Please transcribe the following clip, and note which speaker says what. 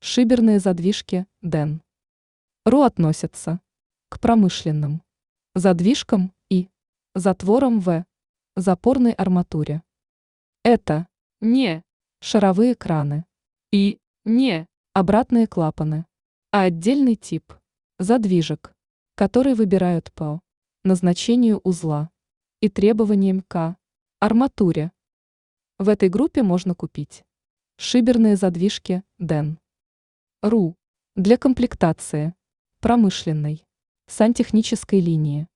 Speaker 1: Шиберные задвижки ДЭН. РУ относятся к промышленным задвижкам и затворам В, запорной арматуре. Это не шаровые краны и не обратные клапаны, а отдельный тип задвижек, который выбирают по назначению узла и требованиям к арматуре. В этой группе можно купить шиберные задвижки ДЭН. РУ для комплектации промышленной сантехнической линии.